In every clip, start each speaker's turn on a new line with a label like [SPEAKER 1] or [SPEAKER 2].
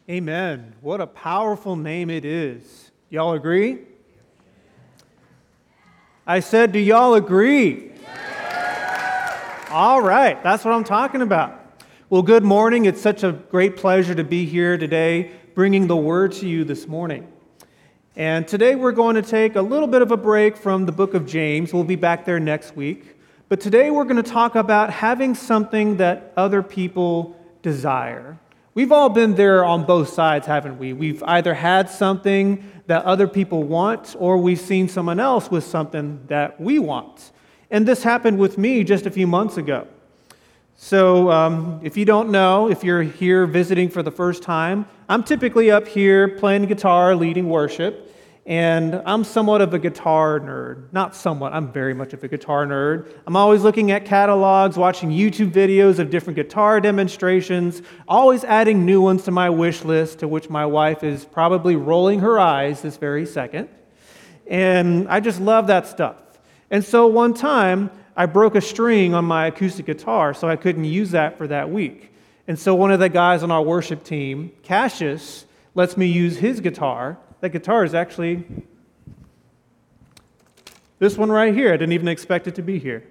[SPEAKER 1] Amen. What a powerful name it is. Y'all agree? I said, do y'all agree? All right, that's what I'm talking about. Well, good morning. It's such a great pleasure to be here today, bringing the word to you this morning. And today we're going to take a little bit of a break from the book of James. We'll be back there next week. But today we're going to talk about having something that other people desire. We've all been there on both sides, haven't we? We've either had something that other people want, or we've seen someone else with something that we want. And this happened with me just a few months ago. So if you don't know, if you're here visiting for the first time, I'm typically up here playing guitar, leading worship, and I'm somewhat of a guitar nerd. Not somewhat, I'm very much of a guitar nerd. I'm always looking at catalogs, watching YouTube videos of different guitar demonstrations, always adding new ones to my wish list, to which my wife is probably rolling her eyes this very second. And I just love that stuff. And so one time, I broke a string on my acoustic guitar, so I couldn't use that for that week. And so one of the guys on our worship team, Cassius, lets me use his guitar. That guitar is actually this one right here. I didn't even expect it to be here.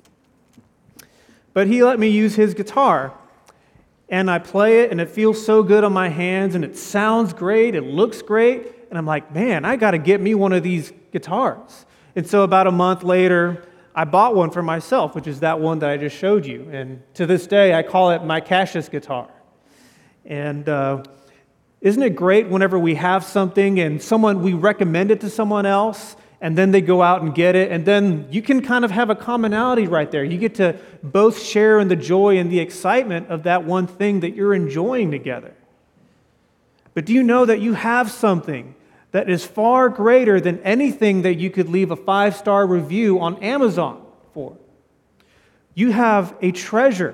[SPEAKER 1] But he let me use his guitar. And I play it, and it feels so good on my hands, and it sounds great, it looks great. And I'm like, man, I got to get me one of these guitars. And so about a month later, I bought one for myself, which is that one that I just showed you. And to this day, I call it my Cassius guitar. And isn't it great whenever we have something and we recommend it to someone else, and then they go out and get it, and then you can kind of have a commonality right there. You get to both share in the joy and the excitement of that one thing that you're enjoying together. But do you know that you have something that is far greater than anything that you could leave a 5-star review on Amazon for? You have a treasure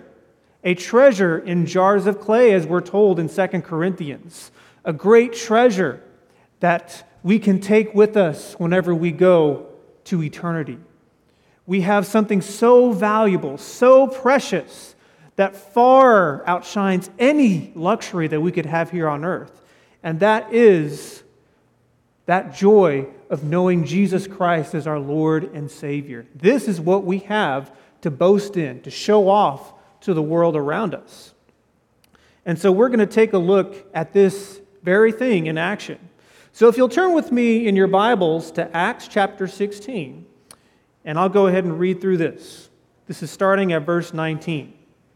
[SPEAKER 1] in jars of clay, as we're told in 2 Corinthians, a great treasure that we can take with us whenever we go to eternity. We have something so valuable, so precious, that far outshines any luxury that we could have here on earth, and that is that joy of knowing Jesus Christ as our Lord and Savior. This is what we have to boast in, to show off to the world around us. And so we're going to take a look at this very thing in action. So if you'll turn with me in your Bibles to Acts chapter 16, and I'll go ahead and read through this. This is starting at verse 19.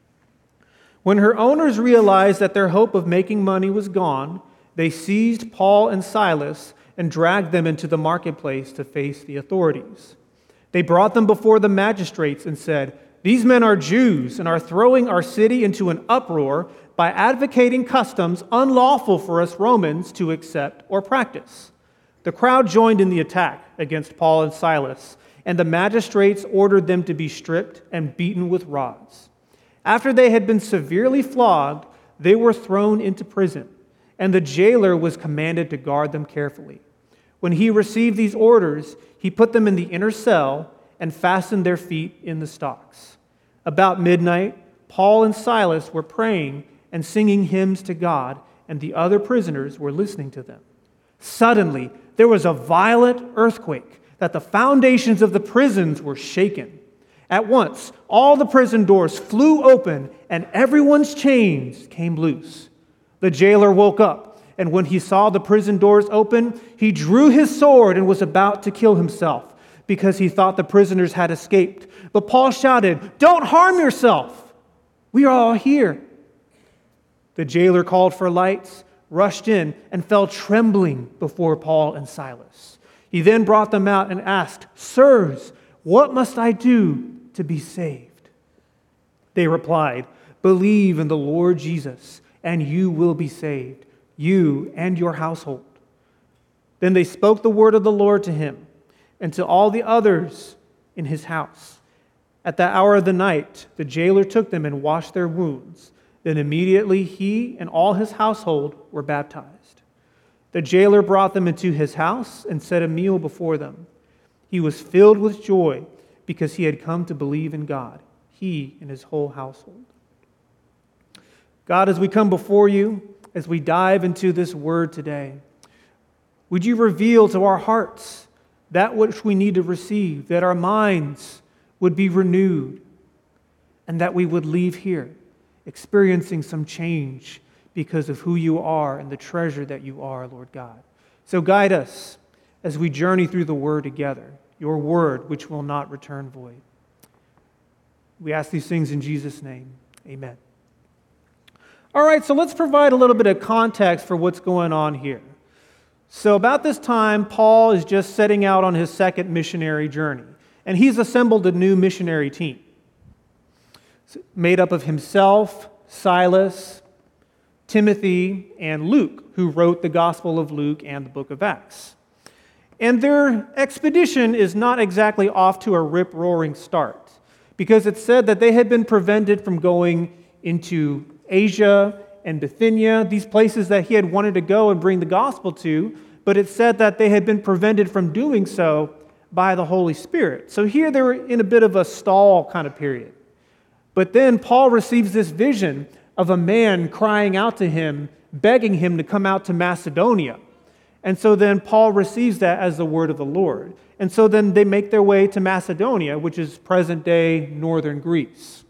[SPEAKER 1] When her owners realized that their hope of making money was gone, they seized Paul and Silas and dragged them into the marketplace to face the authorities. They brought them before the magistrates and said, "These men are Jews and are throwing our city into an uproar by advocating customs unlawful for us Romans to accept or practice." The crowd joined in the attack against Paul and Silas, and the magistrates ordered them to be stripped and beaten with rods. After they had been severely flogged, they were thrown into prison, and the jailer was commanded to guard them carefully. When he received these orders, he put them in the inner cell and fastened their feet in the stocks. About midnight, Paul and Silas were praying and singing hymns to God, and the other prisoners were listening to them. Suddenly, there was a violent earthquake, that the foundations of the prisons were shaken. At once, all the prison doors flew open, and everyone's chains came loose. The jailer woke up, and when he saw the prison doors open, he drew his sword and was about to kill himself, because he thought the prisoners had escaped. But Paul shouted, "Don't harm yourself. We are all here." The jailer called for lights, rushed in, and fell trembling before Paul and Silas. He then brought them out and asked, "Sirs, what must I do to be saved?" They replied, "Believe in the Lord Jesus, and you will be saved, you and your household." Then they spoke the word of the Lord to him and to all the others in his house. At that hour of the night, the jailer took them and washed their wounds. Then immediately he and all his household were baptized. The jailer brought them into his house and set a meal before them. He was filled with joy because he had come to believe in God, he and his whole household. God, as we come before you, as we dive into this word today. Would you reveal to our hearts that which we need to receive, that our minds would be renewed, and that we would leave here experiencing some change because of who you are and the treasure that you are, Lord God. So guide us as we journey through the word together, your word which will not return void. We ask these things in Jesus' name. Amen. All right, so let's provide a little bit of context for what's going on here. So about this time, Paul is just setting out on his second missionary journey, and he's assembled a new missionary team made up of himself, Silas, Timothy, and Luke, who wrote the Gospel of Luke and the book of Acts. And their expedition is not exactly off to a rip-roaring start, because it's said that they had been prevented from going into Asia and Bithynia, these places that he had wanted to go and bring the gospel to, but it said that they had been prevented from doing so by the Holy Spirit. So here they were in a bit of a stall kind of period. But then Paul receives this vision of a man crying out to him, begging him to come out to Macedonia. And so then Paul receives that as the word of the Lord. And so then they make their way to Macedonia, which is present-day northern Greece.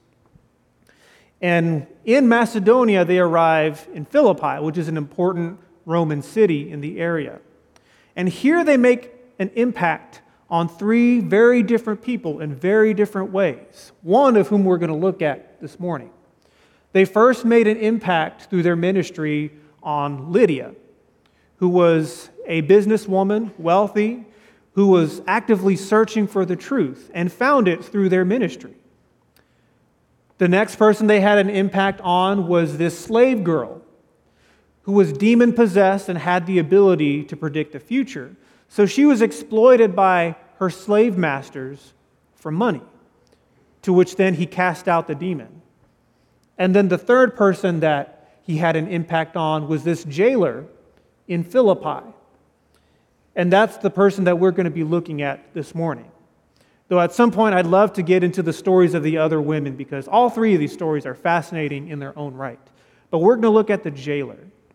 [SPEAKER 1] And in Macedonia, they arrive in Philippi, which is an important Roman city in the area. And here they make an impact on three very different people in very different ways, one of whom we're going to look at this morning. They first made an impact through their ministry on Lydia, who was a businesswoman, wealthy, who was actively searching for the truth and found it through their ministry. The next person they had an impact on was this slave girl who was demon-possessed and had the ability to predict the future. So she was exploited by her slave masters for money, to which then he cast out the demon. And then the third person that he had an impact on was this jailer in Philippi. And that's the person that we're going to be looking at this morning. Though at some point I'd love to get into the stories of the other women because all three of these stories are fascinating in their own right. But we're going to look at the jailer.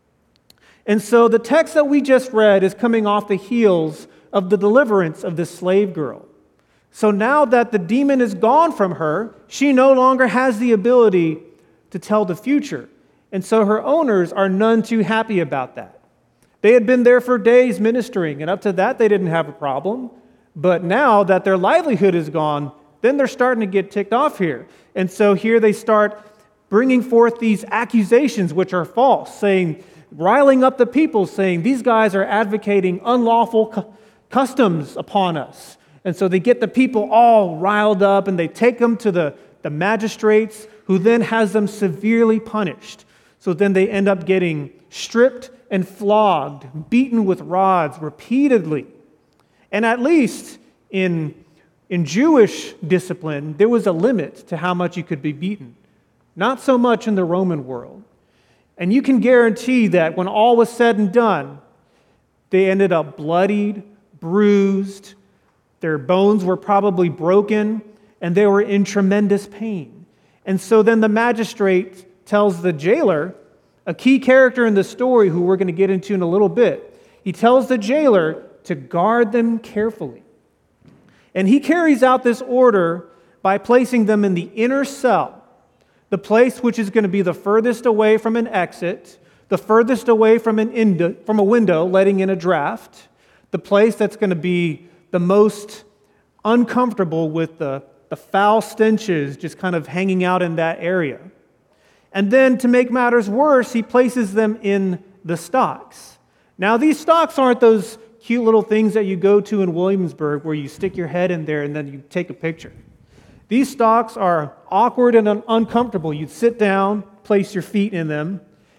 [SPEAKER 1] And so the text that we just read is coming off the heels of the deliverance of this slave girl. So now that the demon is gone from her, she no longer has the ability to tell the future. And so her owners are none too happy about that. They had been there for days ministering, and up to that they didn't have a problem. But now that their livelihood is gone, then they're starting to get ticked off here. And so here they start bringing forth these accusations which are false, riling up the people, saying these guys are advocating unlawful customs upon us. And so they get the people all riled up and they take them to the magistrates, who then has them severely punished. So then they end up getting stripped and flogged, beaten with rods repeatedly. And at least in Jewish discipline, there was a limit to how much you could be beaten. Not so much in the Roman world. And you can guarantee that when all was said and done, they ended up bloodied, bruised, their bones were probably broken, and they were in tremendous pain. And so then the magistrate tells the jailer, a key character in the story who we're going to get into in a little bit, he tells the jailer to guard them carefully. And he carries out this order by placing them in the inner cell, the place which is going to be the furthest away from an exit, the furthest away from a window letting in a draft, the place that's going to be the most uncomfortable with the foul stenches just kind of hanging out in that area. And then to make matters worse, he places them in the stocks. Now these stocks aren't those cute little things that you go to in Williamsburg where you stick your head in there and then you take a picture. These stocks are awkward and uncomfortable. You'd sit down, place your feet in them,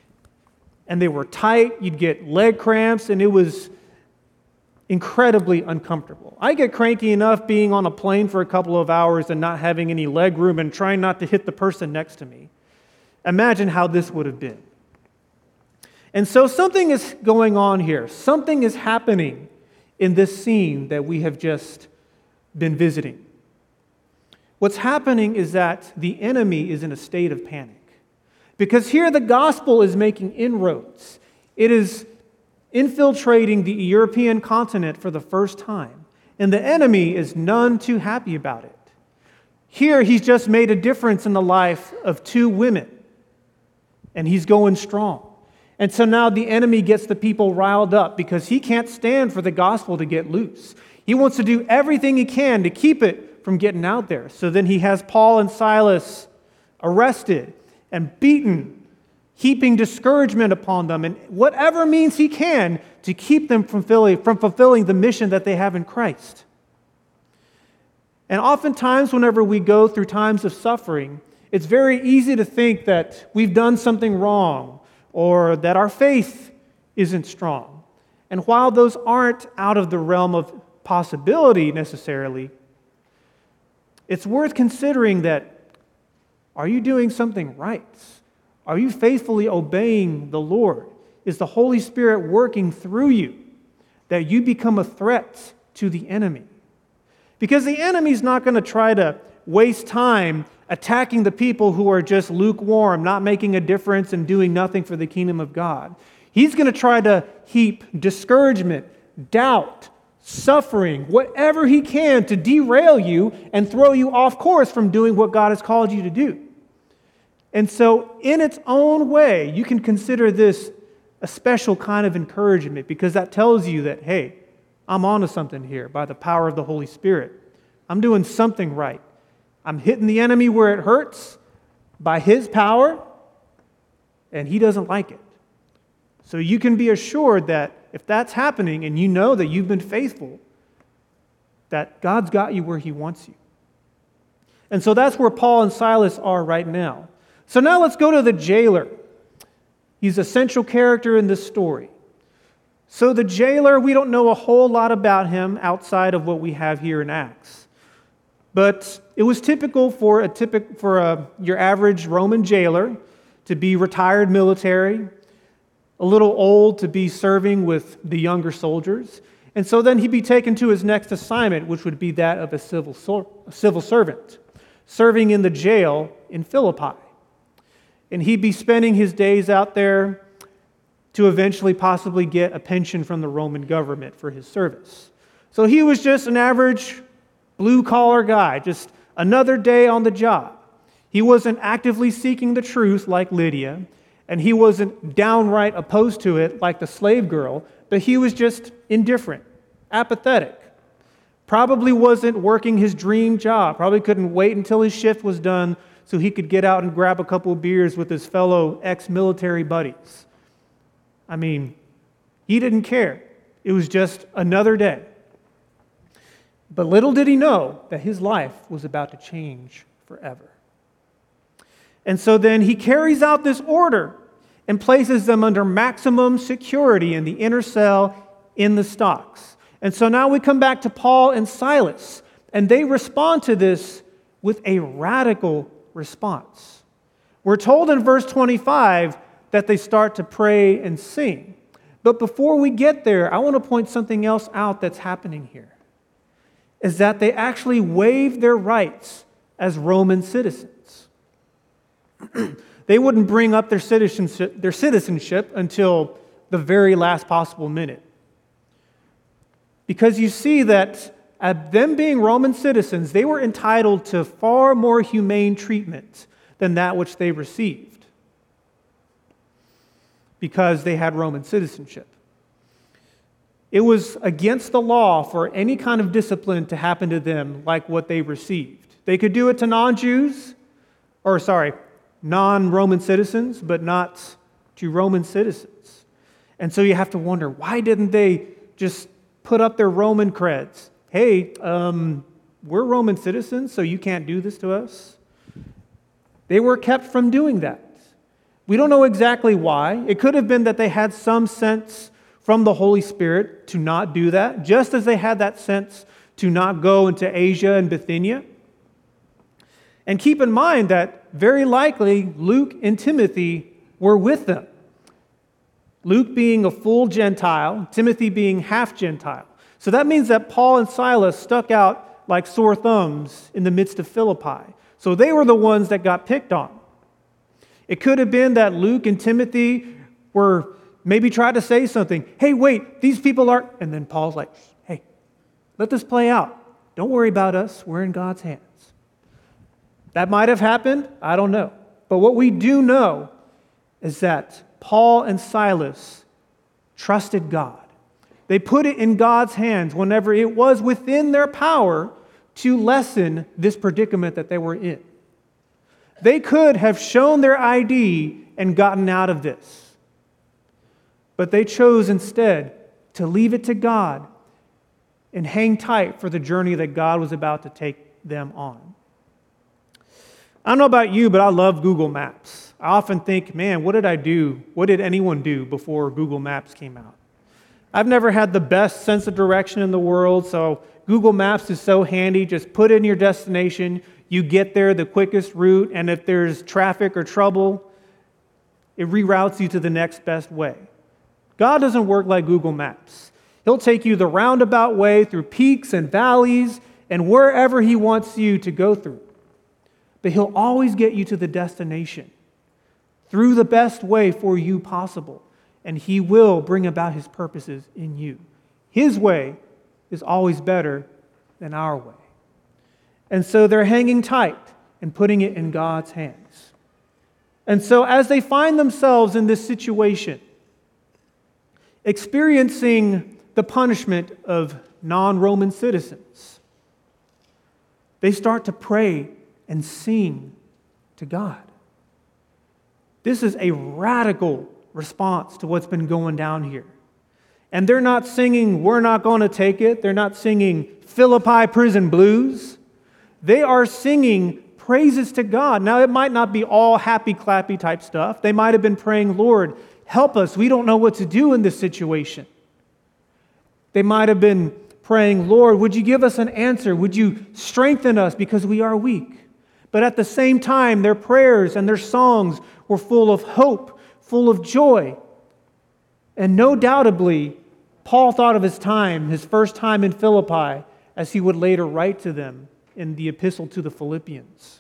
[SPEAKER 1] and they were tight. You'd get leg cramps, and it was incredibly uncomfortable. I get cranky enough being on a plane for a couple of hours and not having any leg room and trying not to hit the person next to me. Imagine how this would have been. And so something is going on here. Something is happening in this scene that we have just been visiting. What's happening is that the enemy is in a state of panic. Because here the gospel is making inroads. It is infiltrating the European continent for the first time, and the enemy is none too happy about it. Here he's just made a difference in the life of 2 women, and he's going strong. And so now the enemy gets the people riled up because he can't stand for the gospel to get loose. He wants to do everything he can to keep it from getting out there. So then he has Paul and Silas arrested and beaten, heaping discouragement upon them, and whatever means he can to keep them from fulfilling the mission that they have in Christ. And oftentimes, whenever we go through times of suffering, it's very easy to think that we've done something wrong or that our faith isn't strong. And while those aren't out of the realm of possibility necessarily, it's worth considering that, are you doing something right? Are you faithfully obeying the Lord? Is the Holy Spirit working through you that you become a threat to the enemy? Because the enemy's not going to try to waste time attacking the people who are just lukewarm, not making a difference and doing nothing for the kingdom of God. He's going to try to heap discouragement, doubt, suffering, whatever he can to derail you and throw you off course from doing what God has called you to do. And so, in its own way, you can consider this a special kind of encouragement because that tells you that, hey, I'm onto something here by the power of the Holy Spirit. I'm doing something right. I'm hitting the enemy where it hurts by his power, and he doesn't like it. So you can be assured that if that's happening and you know that you've been faithful, that God's got you where he wants you. And so that's where Paul and Silas are right now. So now let's go to the jailer. He's a central character in this story. So the jailer, we don't know a whole lot about him outside of what we have here in Acts. But it was typical for your average Roman jailer to be retired military, a little old to be serving with the younger soldiers. And so then he'd be taken to his next assignment, which would be that of a civil servant, serving in the jail in Philippi. And he'd be spending his days out there to eventually possibly get a pension from the Roman government for his service. So he was just an average blue-collar guy, just another day on the job. He wasn't actively seeking the truth like Lydia, and he wasn't downright opposed to it like the slave girl, but he was just indifferent, apathetic. Probably wasn't working his dream job, probably couldn't wait until his shift was done so he could get out and grab a couple of beers with his fellow ex-military buddies. I mean, he didn't care. It was just another day. But little did he know that his life was about to change forever. And so then he carries out this order and places them under maximum security in the inner cell in the stocks. And so now we come back to Paul and Silas, and they respond to this with a radical response. We're told in verse 25 that they start to pray and sing. But before we get there, I want to point something else out that's happening here, is that they actually waive their rights as Roman citizens. They wouldn't bring up their citizenship until the very last possible minute. Because you see that them being Roman citizens, they were entitled to far more humane treatment than that which they received, because they had Roman citizenship. It was against the law for any kind of discipline to happen to them like what they received. They could do it to non-Roman citizens, but not to Roman citizens. And so you have to wonder, why didn't they just put up their Roman creds? Hey, we're Roman citizens, so you can't do this to us. They were kept from doing that. We don't know exactly why. It could have been that they had some sense from the Holy Spirit to not do that, just as they had that sense to not go into Asia and Bithynia. And keep in mind that very likely Luke and Timothy were with them. Luke being a full Gentile, Timothy being half Gentile. So that means that Paul and Silas stuck out like sore thumbs in the midst of Philippi. So they were the ones that got picked on. It could have been that Luke and Timothy were maybe trying to say something. Hey, wait, these people are... And then Paul's like, hey, let this play out. Don't worry about us. We're in God's hands. That might have happened. I don't know. But what we do know is that Paul and Silas trusted God. They put it in God's hands whenever it was within their power to lessen this predicament that they were in. They could have shown their ID and gotten out of this. But they chose instead to leave it to God and hang tight for the journey that God was about to take them on. I don't know about you, but I love Google Maps. I often think, man, what did I do? What did anyone do before Google Maps came out? I've never had the best sense of direction in the world, so Google Maps is so handy. Just put in your destination, you get there the quickest route, and if there's traffic or trouble, it reroutes you to the next best way. God doesn't work like Google Maps. He'll take you the roundabout way through peaks and valleys and wherever He wants you to go through. But He'll always get you to the destination through the best way for you possible. And He will bring about His purposes in you. His way is always better than our way. And so they're hanging tight and putting it in God's hands. And so as they find themselves in this situation, experiencing the punishment of non-Roman citizens, they start to pray and sing to God. This is a radical response to what's been going down here. And they're not singing, "We're not going to take it." They're not singing Philippi prison blues. They are singing praises to God. Now, it might not be all happy, clappy type stuff. They might have been praying, "Lord, help us. We don't know what to do in this situation." They might have been praying, "Lord, would you give us an answer? Would you strengthen us because we are weak?" But at the same time, their prayers and their songs were full of hope, full of joy. And no doubtably, Paul thought of his time, his first time in Philippi, as he would later write to them in the epistle to the Philippians.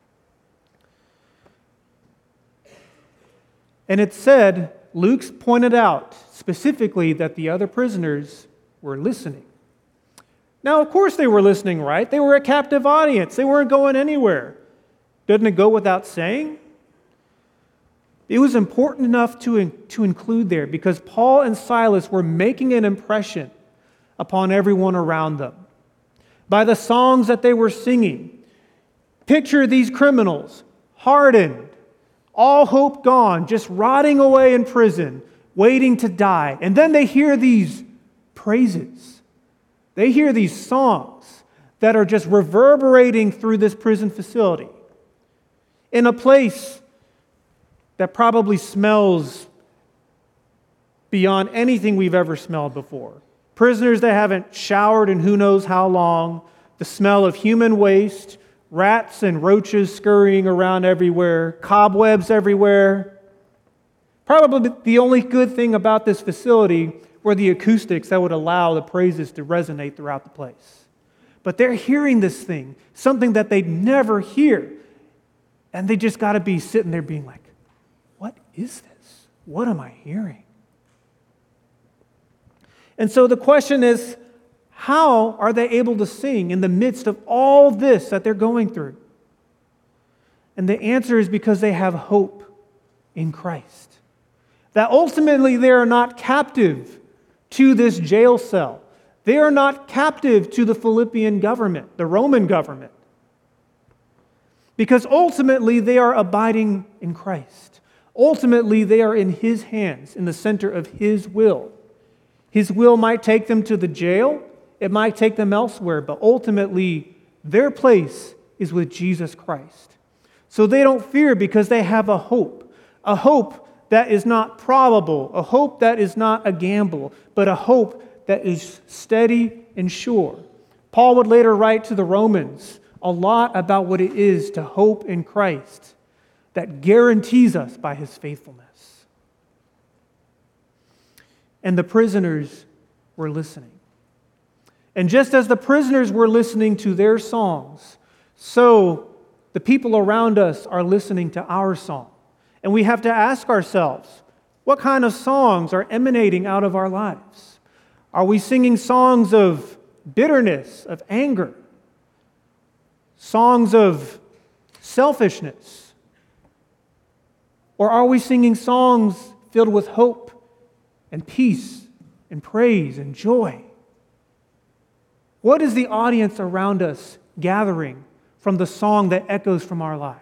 [SPEAKER 1] And it said, Luke's pointed out specifically that the other prisoners were listening. Now, of course they were listening, right? They were a captive audience. They weren't going anywhere. Doesn't it go without saying? It was important enough to include there because Paul and Silas were making an impression upon everyone around them. By the songs that they were singing, picture these criminals, hardened, all hope gone, just rotting away in prison, waiting to die. And then they hear these praises. They hear these songs that are just reverberating through this prison facility in a place that probably smells beyond anything we've ever smelled before. Prisoners that haven't showered in who knows how long, the smell of human waste, rats and roaches scurrying around everywhere, cobwebs everywhere. Probably the only good thing about this facility were the acoustics that would allow the praises to resonate throughout the place. But they're hearing this thing, something that they'd never hear. And they just got to be sitting there being like, what is this? What am I hearing? And so the question is, how are they able to sing in the midst of all this that they're going through? And the answer is because they have hope in Christ. That ultimately they are not captive to this jail cell. They are not captive to the Philippian government, the Roman government. Because ultimately they are abiding in Christ. Ultimately they are in His hands, in the center of His will. His will might take them to the jail. It might take them elsewhere. But ultimately, their place is with Jesus Christ. So they don't fear because they have a hope that is not probable, a hope that is not a gamble, but a hope that is steady and sure. Paul would later write to the Romans a lot about what it is to hope in Christ that guarantees us by His faithfulness. And the prisoners were listening. And just as the prisoners were listening to their songs, so the people around us are listening to our song. And we have to ask ourselves, what kind of songs are emanating out of our lives? Are we singing songs of bitterness, of anger? Songs of selfishness? Or are we singing songs filled with hope and peace and praise and joy? What is the audience around us gathering from the song that echoes from our lives?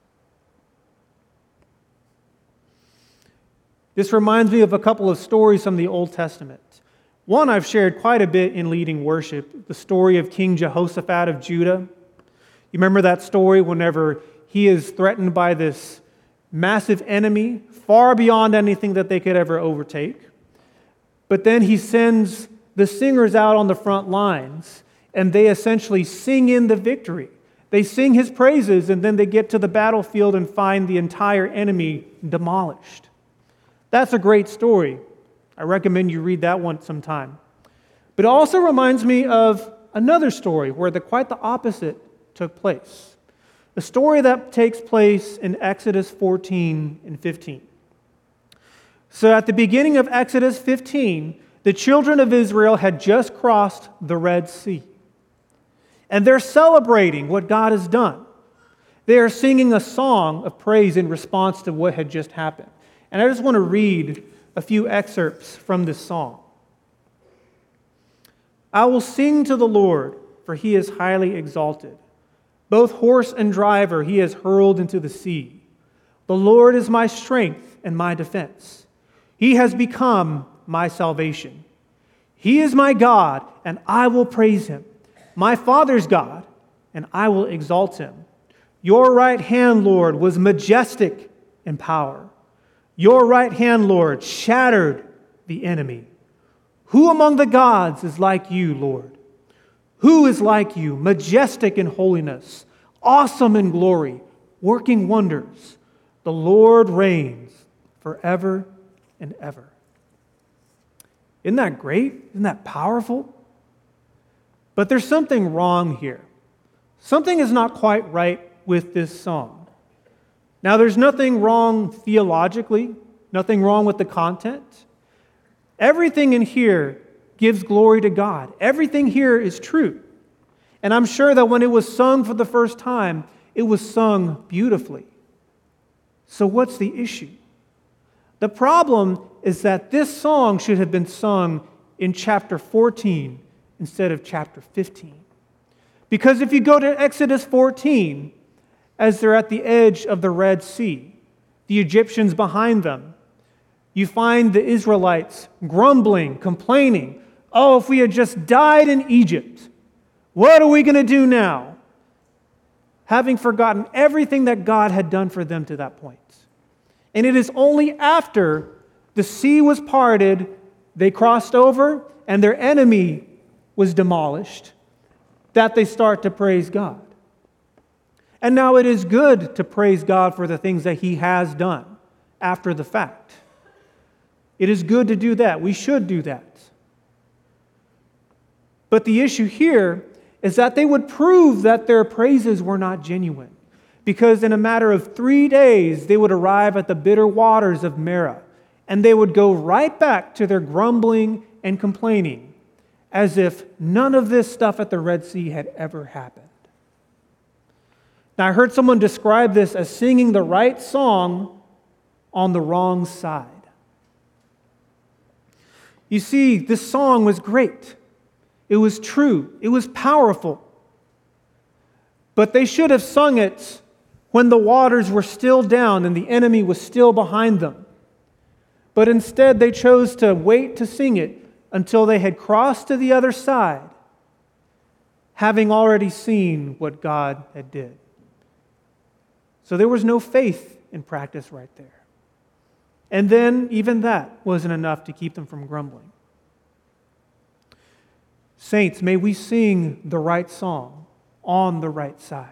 [SPEAKER 1] This reminds me of a couple of stories from the Old Testament. One I've shared quite a bit in leading worship, the story of King Jehoshaphat of Judah. You remember that story whenever he is threatened by this massive enemy, far beyond anything that they could ever overtake. But then he sends the singers out on the front lines, and they essentially sing in the victory. They sing his praises, and then they get to the battlefield and find the entire enemy demolished. That's a great story. I recommend you read that one sometime. But it also reminds me of another story where quite the opposite took place. A story that takes place in Exodus 14 and 15. So at the beginning of Exodus 15, the children of Israel had just crossed the Red Sea. And they're celebrating what God has done. They are singing a song of praise in response to what had just happened. And I just want to read a few excerpts from this song. I will sing to the Lord, for he is highly exalted. Both horse and driver he has hurled into the sea. The Lord is my strength and my defense. He has become my salvation. He is my God, and I will praise him. My Father's God, and I will exalt him. Your right hand, Lord, was majestic in power. Your right hand, Lord, shattered the enemy. Who among the gods is like you, Lord? Who is like you, majestic in holiness, awesome in glory, working wonders? The Lord reigns forever and ever. Isn't that great? Isn't that powerful? But there's something wrong here. Something is not quite right with this song. Now, there's nothing wrong theologically, nothing wrong with the content. Everything in here gives glory to God. Everything here is true. And I'm sure that when it was sung for the first time, it was sung beautifully. So what's the issue? The problem is that this song should have been sung in chapter 14 instead of chapter 15. Because if you go to Exodus 14, as they're at the edge of the Red Sea, the Egyptians behind them, you find the Israelites grumbling, complaining, oh, if we had just died in Egypt, what are we going to do now? Having forgotten everything that God had done for them to that point. And it is only after the sea was parted, they crossed over, and their enemy was demolished, that they start to praise God. And now it is good to praise God for the things that he has done after the fact. It is good to do that. We should do that. But the issue here is that they would prove that their praises were not genuine. Because in a matter of 3 days, they would arrive at the bitter waters of Marah. And they would go right back to their grumbling and complaining, as if none of this stuff at the Red Sea had ever happened. Now, I heard someone describe this as singing the right song on the wrong side. You see, this song was great. It was true. It was powerful. But they should have sung it when the waters were still down and the enemy was still behind them. But instead, they chose to wait to sing it until they had crossed to the other side, having already seen what God had did. So there was no faith in practice right there. And then even that wasn't enough to keep them from grumbling. Saints, may we sing the right song on the right side.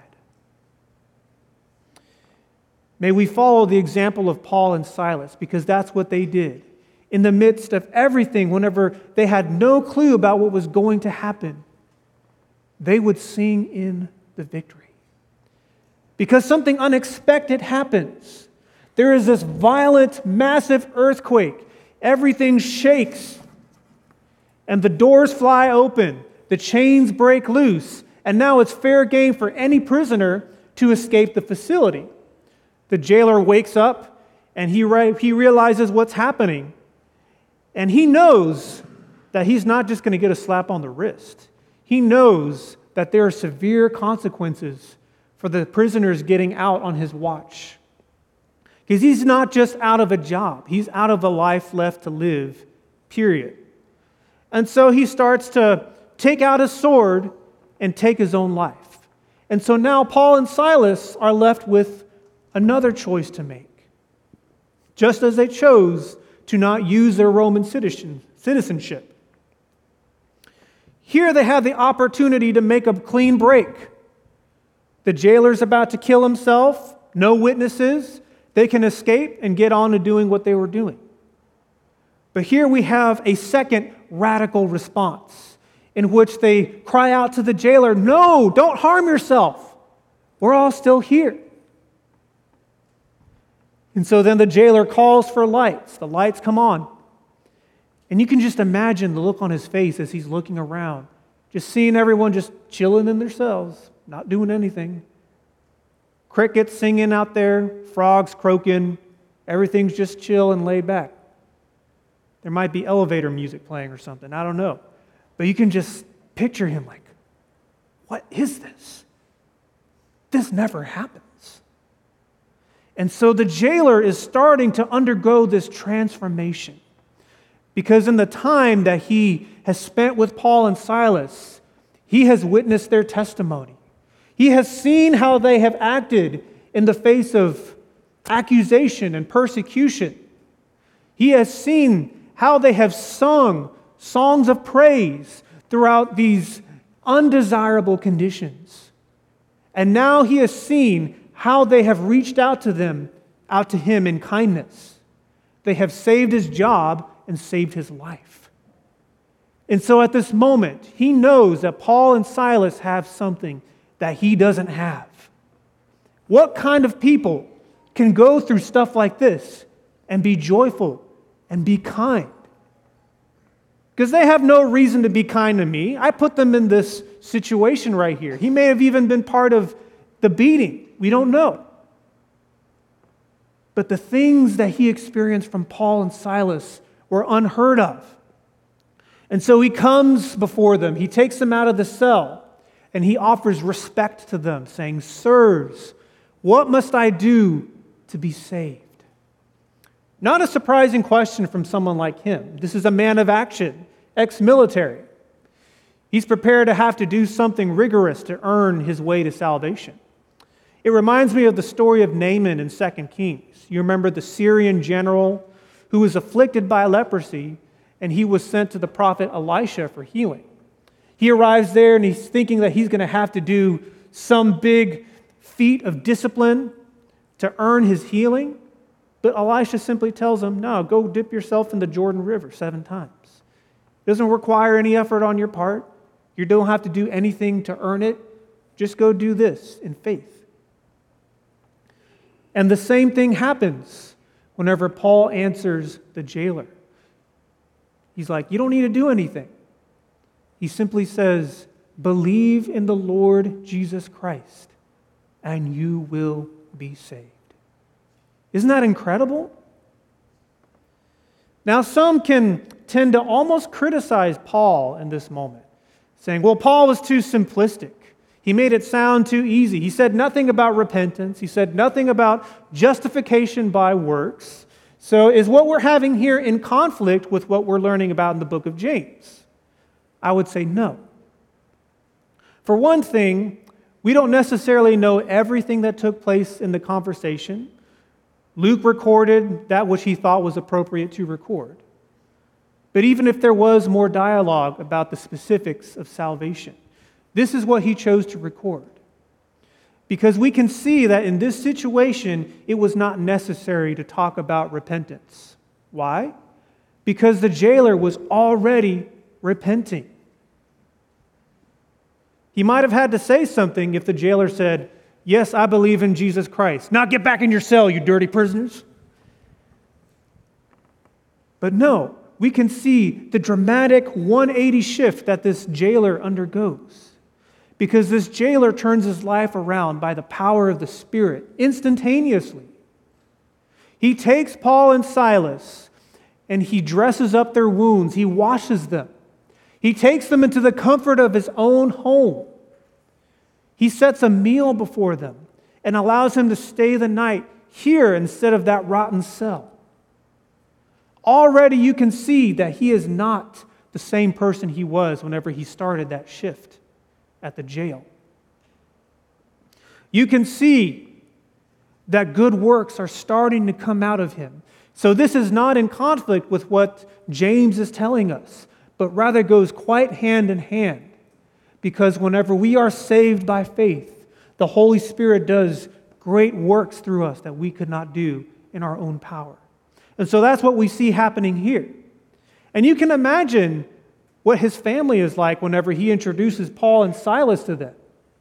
[SPEAKER 1] May we follow the example of Paul and Silas, because that's what they did. In the midst of everything, whenever they had no clue about what was going to happen, they would sing in the victory. Because something unexpected happens. There is this violent, massive earthquake. Everything shakes. And the doors fly open. The chains break loose. And now it's fair game for any prisoner to escape the facility. The jailer wakes up and he realizes what's happening. And he knows that he's not just going to get a slap on the wrist. He knows that there are severe consequences for the prisoners getting out on his watch. Because he's not just out of a job. He's out of a life left to live, period. And so he starts to take out his sword and take his own life. And so now Paul and Silas are left with another choice to make. Just as they chose to not use their Roman citizenship. Here they have the opportunity to make a clean break. The jailer's about to kill himself, no witnesses. They can escape and get on to doing what they were doing. But here we have a second radical response in which they cry out to the jailer, "No, don't harm yourself. We're all still here." And so then the jailer calls for lights. The lights come on. And you can just imagine the look on his face as he's looking around, just seeing everyone just chilling in their cells, not doing anything. Crickets singing out there, frogs croaking, everything's just chill and laid back. There might be elevator music playing or something, I don't know. But you can just picture him like, what is this? This never happens. And so the jailer is starting to undergo this transformation. Because in the time that he has spent with Paul and Silas, he has witnessed their testimony. He has seen how they have acted in the face of accusation and persecution. He has seen how they have sung songs of praise throughout these undesirable conditions. And now he has seen how they have reached out to him in kindness. They have saved his job and saved his life. And so at this moment, he knows that Paul and Silas have something that he doesn't have. What kind of people can go through stuff like this and be joyful and be kind? Because they have no reason to be kind to me. I put them in this situation right here. He may have even been part of the beating. We don't know. But the things that he experienced from Paul and Silas were unheard of. And so he comes before them. He takes them out of the cell and he offers respect to them, saying, "Sirs, what must I do to be saved?" Not a surprising question from someone like him. This is a man of action, ex-military. He's prepared to have to do something rigorous to earn his way to salvation. It reminds me of the story of Naaman in 2 Kings. You remember the Syrian general who was afflicted by leprosy, and he was sent to the prophet Elisha for healing. He arrives there, and he's thinking that he's going to have to do some big feat of discipline to earn his healing. But Elisha simply tells him, "No, go dip yourself in the Jordan River 7 times. It doesn't require any effort on your part. You don't have to do anything to earn it. Just go do this in faith." And the same thing happens whenever Paul answers the jailer. He's like, "You don't need to do anything." He simply says, "Believe in the Lord Jesus Christ, and you will be saved." Isn't that incredible? Now, some can tend to almost criticize Paul in this moment, saying, well, Paul was too simplistic. He made it sound too easy. He said nothing about repentance. He said nothing about justification by works. So is what we're having here in conflict with what we're learning about in the book of James? I would say no. For one thing, we don't necessarily know everything that took place in the conversation. Luke recorded that which he thought was appropriate to record. But even if there was more dialogue about the specifics of salvation, this is what he chose to record. Because we can see that in this situation, it was not necessary to talk about repentance. Why? Because the jailer was already repenting. He might have had to say something if the jailer said, yes, I believe in Jesus Christ. Now get back in your cell, you dirty prisoners. But no, we can see the dramatic 180 shift that this jailer undergoes. Because this jailer turns his life around by the power of the Spirit instantaneously. He takes Paul and Silas and he dresses up their wounds. He washes them. He takes them into the comfort of his own home. He sets a meal before them and allows them to stay the night here instead of that rotten cell. Already you can see that he is not the same person he was whenever he started that shift at the jail. You can see that good works are starting to come out of him. So this is not in conflict with what James is telling us, but rather goes quite hand in hand. Because whenever we are saved by faith, the Holy Spirit does great works through us that we could not do in our own power. And so that's what we see happening here. And you can imagine what his family is like whenever he introduces Paul and Silas to them.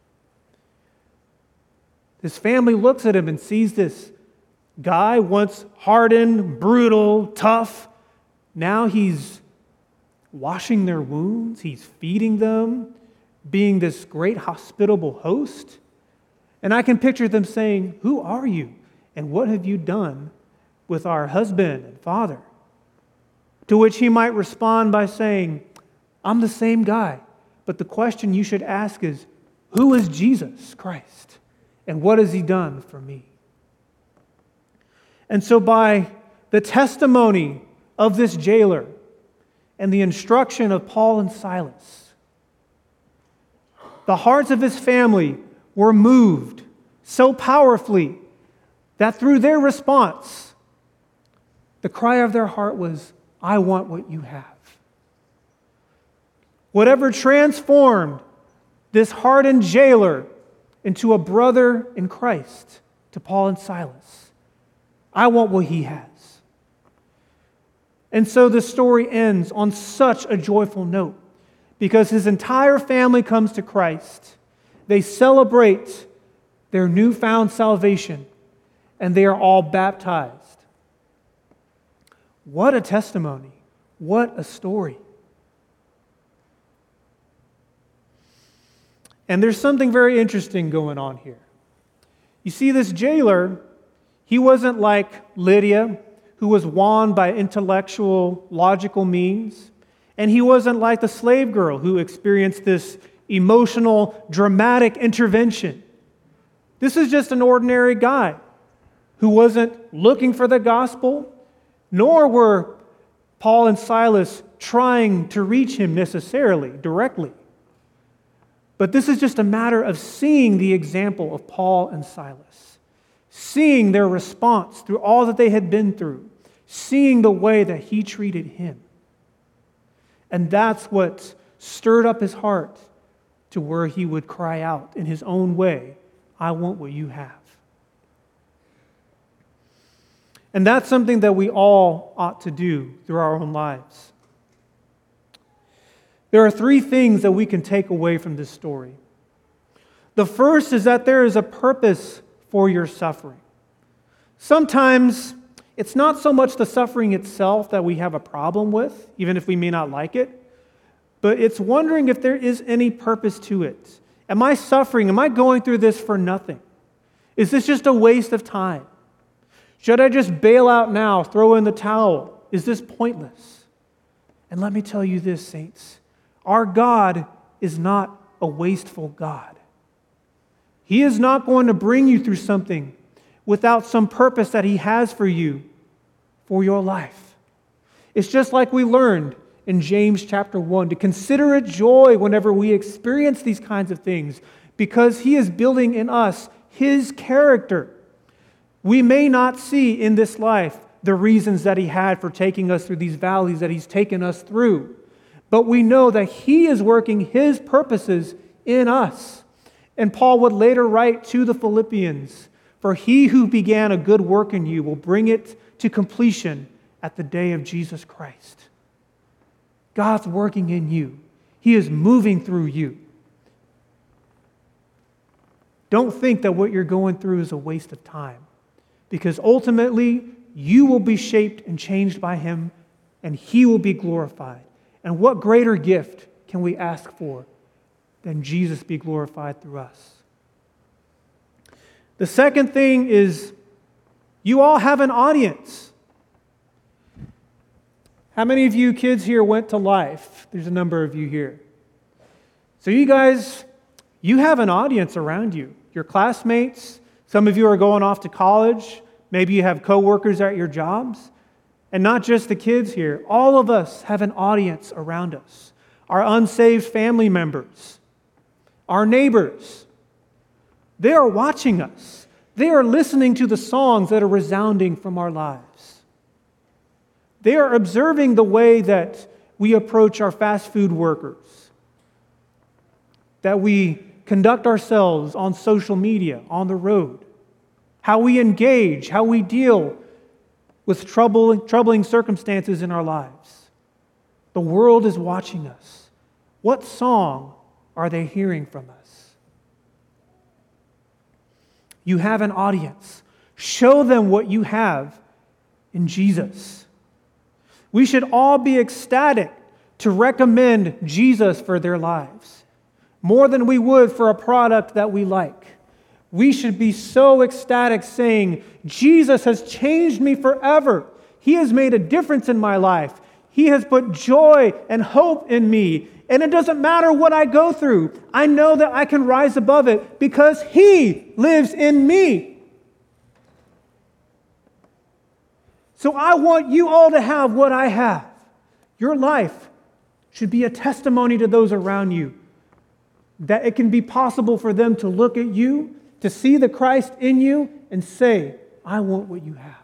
[SPEAKER 1] His family looks at him and sees this guy, once hardened, brutal, tough. Now he's washing their wounds, he's feeding them, being this great hospitable host. And I can picture them saying, "Who are you? And what have you done with our husband and father?" To which he might respond by saying, "I'm the same guy, but the question you should ask is, who is Jesus Christ? And what has he done for me?" And so by the testimony of this jailer and the instruction of Paul and Silas, the hearts of his family were moved so powerfully that through their response, the cry of their heart was, "I want what you have." Whatever transformed this hardened jailer into a brother in Christ to Paul and Silas, I want what he has. And so the story ends on such a joyful note because his entire family comes to Christ. They celebrate their newfound salvation and they are all baptized. What a testimony. What a story. And there's something very interesting going on here. You see, this jailer, he wasn't like Lydia, who was won by intellectual, logical means. And he wasn't like the slave girl who experienced this emotional, dramatic intervention. This is just an ordinary guy who wasn't looking for the gospel, nor were Paul and Silas trying to reach him necessarily, directly. But this is just a matter of seeing the example of Paul and Silas, seeing their response through all that they had been through, seeing the way that he treated him. And that's what stirred up his heart to where he would cry out in his own way, "I want what you have." And that's something that we all ought to do through our own lives. There are three things that we can take away from this story. The first is that there is a purpose for your suffering. Sometimes it's not so much the suffering itself that we have a problem with, even if we may not like it, but it's wondering if there is any purpose to it. Am I suffering? Am I going through this for nothing? Is this just a waste of time? Should I just bail out now, throw in the towel? Is this pointless? And let me tell you this, saints. Our God is not a wasteful God. He is not going to bring you through something without some purpose that He has for you for your life. It's just like we learned in James chapter 1 to consider it joy whenever we experience these kinds of things because He is building in us His character. We may not see in this life the reasons that He had for taking us through these valleys that He's taken us through. But we know that He is working His purposes in us. And Paul would later write to the Philippians, "For He who began a good work in you will bring it to completion at the day of Jesus Christ." God's working in you. He is moving through you. don't think that what you're going through is a waste of time, because ultimately you will be shaped and changed by Him, and He will be glorified. And what greater gift can we ask for than Jesus be glorified through us? The second thing is, you all have an audience. How many of you kids here went to Life? There's a number of you here. So you guys, you have an audience around you. Your classmates, some of you are going off to college, maybe you have coworkers at your jobs, and not just the kids here. All of us have an audience around us. Our unsaved family members, our neighbors, they are watching us. They are listening to the songs that are resounding from our lives. They are observing the way that we approach our fast food workers, that we conduct ourselves on social media, on the road, how we engage, how we deal with troubling circumstances in our lives. The world is watching us. What song are they hearing from us? You have an audience. Show them what you have in Jesus. We should all be ecstatic to recommend Jesus for their lives, more than we would for a product that we like. We should be so ecstatic saying, Jesus has changed me forever. He has made a difference in my life. He has put joy and hope in me. And it doesn't matter what I go through. I know that I can rise above it because He lives in me. So I want you all to have what I have. Your life should be a testimony to those around you, that it can be possible for them to look at you, to see the Christ in you, and say, I want what you have.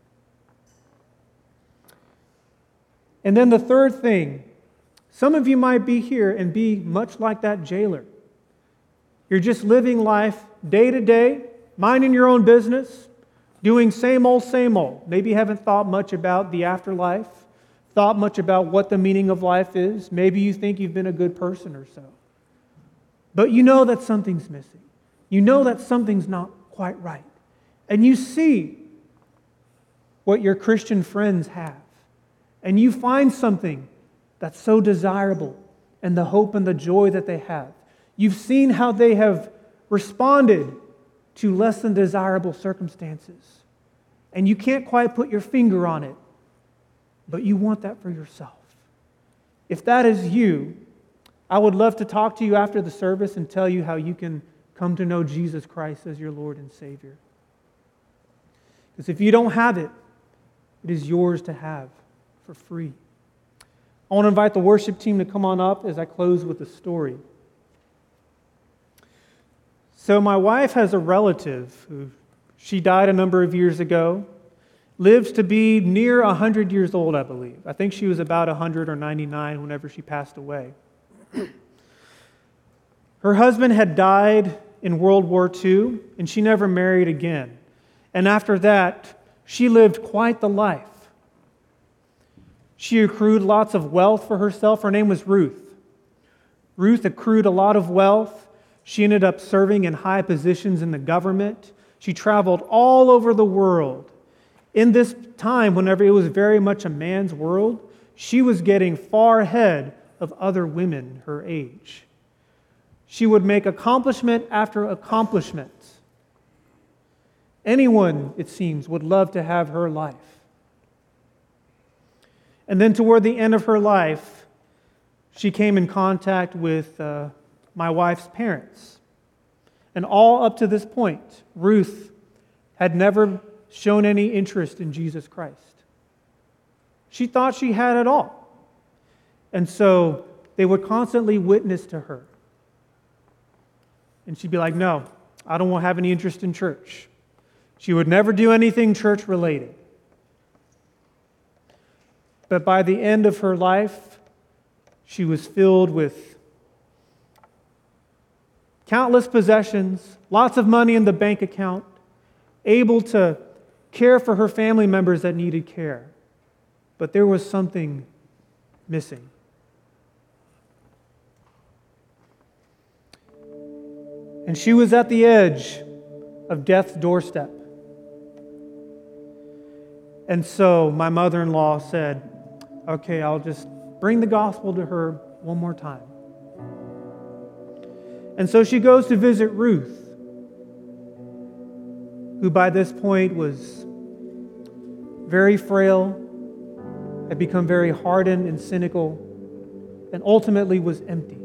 [SPEAKER 1] And then the third thing, some of you might be here and be much like that jailer. You're just living life day to day, minding your own business, doing same old, same old. Maybe you haven't thought much about the afterlife, thought much about what the meaning of life is. Maybe you think you've been a good person or so. But you know that something's missing. You know that something's not quite right. And you see what your Christian friends have. And you find something that's so desirable and the hope and the joy that they have. You've seen how they have responded to less than desirable circumstances. And you can't quite put your finger on it, but you want that for yourself. If that is you, I would love to talk to you after the service and tell you how you can come to know Jesus Christ as your Lord and Savior. Because if you don't have it, it is yours to have for free. I want to invite the worship team to come on up as I close with a story. So my wife has a relative who, she died a number of years ago, lives to be near 100 years old, I believe. I think she was about 100 or 99 whenever she passed away. Her husband had died in World War II, and she never married again. And after that, she lived quite the life. She accrued lots of wealth for herself. Her name was Ruth. Ruth accrued a lot of wealth. She ended up serving in high positions in the government. She traveled all over the world. In this time, whenever it was very much a man's world, she was getting far ahead of other women her age. She would make accomplishment after accomplishment. Anyone, it seems, would love to have her life. And then toward the end of her life, she came in contact with my wife's parents. And all up to this point, Ruth had never shown any interest in Jesus Christ. She thought she had it all. And so they would constantly witness to her. And she'd be like, no, I don't want to have any interest in church. She would never do anything church related. But by the end of her life, she was filled with countless possessions, lots of money in the bank account, able to care for her family members that needed care. But there was something missing. And she was at the edge of death's doorstep. And so my mother-in-law said, okay, I'll just bring the gospel to her one more time. And so she goes to visit Ruth, who by this point was very frail, had become very hardened and cynical, and ultimately was empty.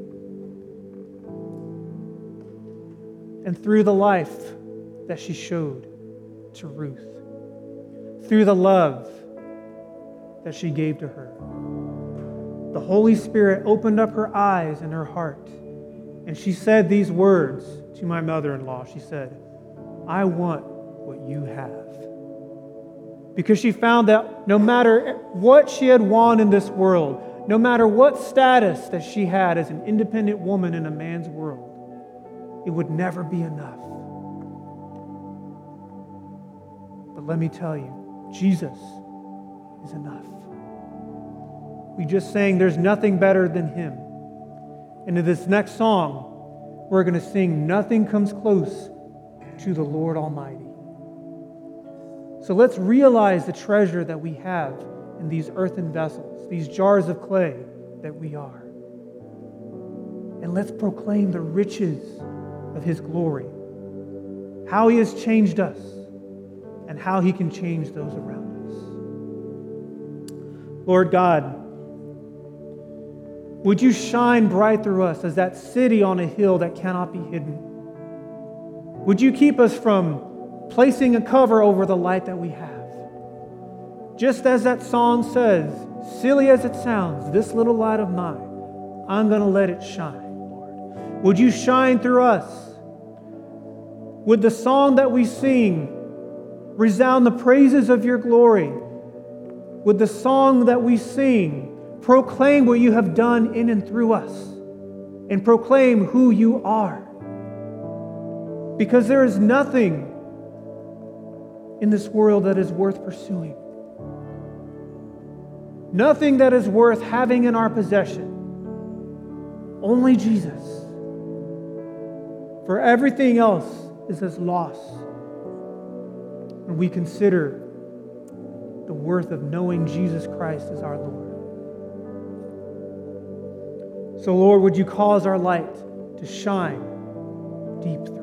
[SPEAKER 1] And through the life that she showed to Ruth, through the love that she gave to her, the Holy Spirit opened up her eyes and her heart. And she said these words to my mother-in-law. She said, I want what you have. Because she found that no matter what she had won in this world, no matter what status that she had as an independent woman in a man's world, it would never be enough. But let me tell you, Jesus is enough. We just sang, there's nothing better than Him. And in this next song, we're going to sing, Nothing Comes Close to the Lord Almighty. So let's realize the treasure that we have in these earthen vessels, these jars of clay that we are. And let's proclaim the riches of His glory, how He has changed us, and how He can change those around us. Lord God, would you shine bright through us as that city on a hill that cannot be hidden? Would you keep us from placing a cover over the light that we have? Just as that song says, silly as it sounds, this little light of mine, I'm going to let it shine, Lord. Would you shine through us? Would the song that we sing resound the praises of your glory? Would the song that we sing proclaim what you have done in and through us, and proclaim who you are? Because there is nothing in this world that is worth pursuing. Nothing that is worth having in our possession. Only Jesus. For everything else is as loss when we consider the worth of knowing Jesus Christ as our Lord. So, Lord, would you cause our light to shine deep through